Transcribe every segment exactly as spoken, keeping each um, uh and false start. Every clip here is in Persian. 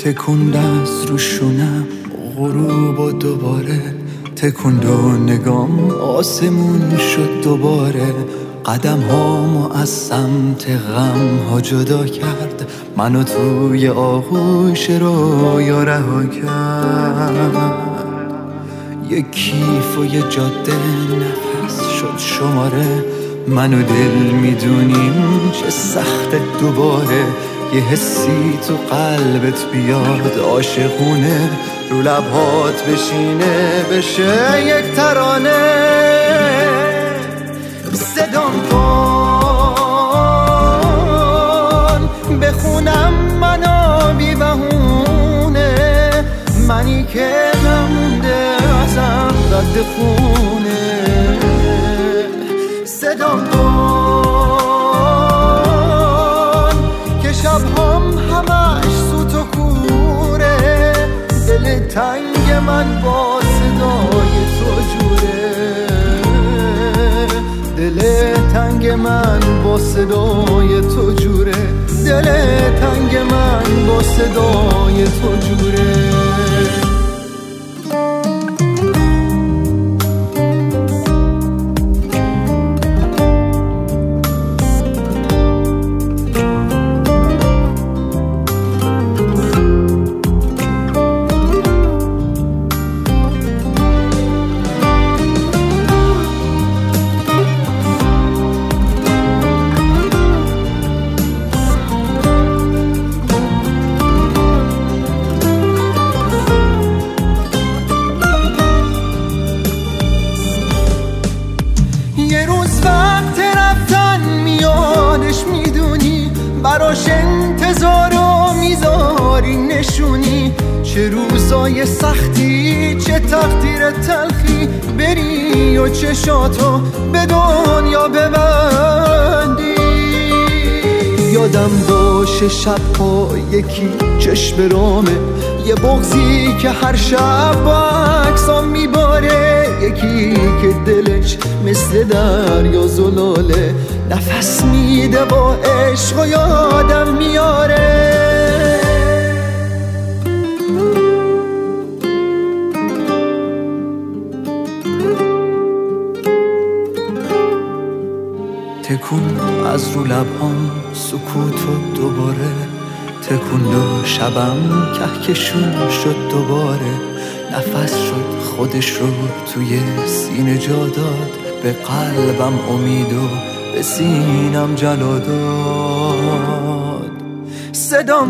تکوند از روشونم غروب و دوباره تکوند و نگام آسمون شد دوباره. قدم هامو از سمت غم ها جدا کرد، منو توی آغوش رویا رها کرد. یه کیف و یه جاده نفس شد شماره، منو دل میدونیم چه سخت دوباره. یه حسی تو قلبت بیاد عاشقونه، رو لبهات بشینه بشه یک ترانه. صدام کن بخونم منو بی بهونه، منی که نمونده ازم رد خونه. صدام کن که شبهام همش سوت و کوره، دل تنگ من با صدای تو جوره. دل تنگ من با صدای تو جوره، دل تنگ من با صدای تو جوره. یه روز وقت رفتن میادش میدونی، براش انتظار و میذاری نشونی. چه روزای سختی چه تقدیر تلخی، بری و چشاتو به دنیا ببندی. یادم باشه شبها یکی چشم رامه، یه بغضی که هر شب با عکسام میباره. یکی که دلش مثل دریا زلاله، نفس میده با عشق و یادم میاره. تکون از رو لبهام سکوت و دوباره، تکون دو شبم کهکشون شد دوباره. نفس شد خودش رو توی سینه جا داد، به قلبم امید و به سینم جلا داد. صدام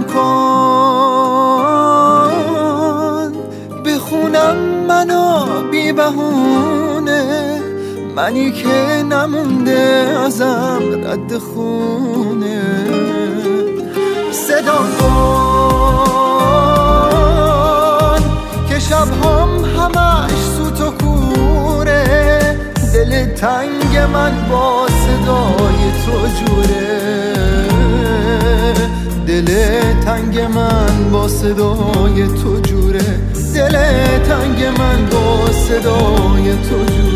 کن بخونم منو بی بهونه، منی که نمونده ازم رد خونه. صدام کن که شبهام همش سوت و کوره، دل تنگ من با صدای تو جوره. دل تنگ من با صدای تو جوره، دل تنگ من با صدای تو جوره.